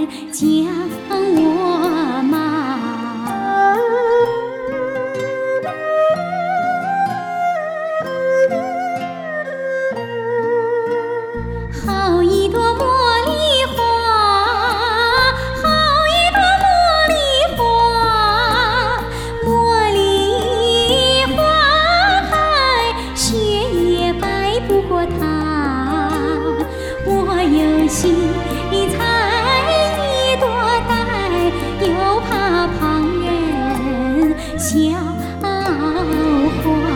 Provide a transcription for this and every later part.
将我骂。好一朵茉莉花，好一朵茉莉花，茉莉花开，雪也白不过它。我有心采一朵戴，又怕旁人笑话。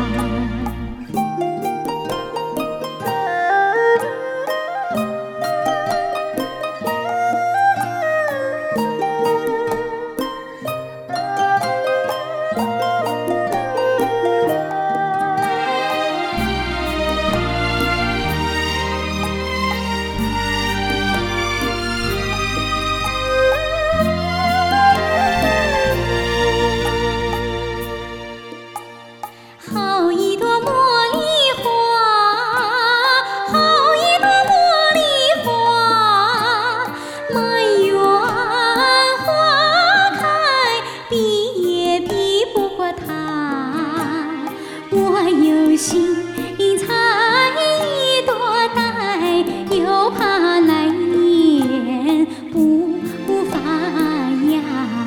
好一朵茉莉花，好一朵茉莉花，满园花开，比也比不过它。我有心采一朵戴，又怕来年不发芽。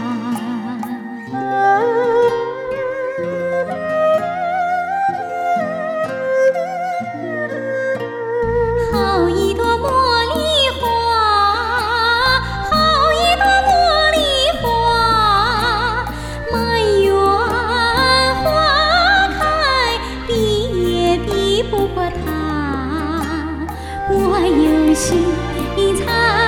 好一朵茉莉花，好一朵茉莉花，满园花开，比也比不过它。我有心采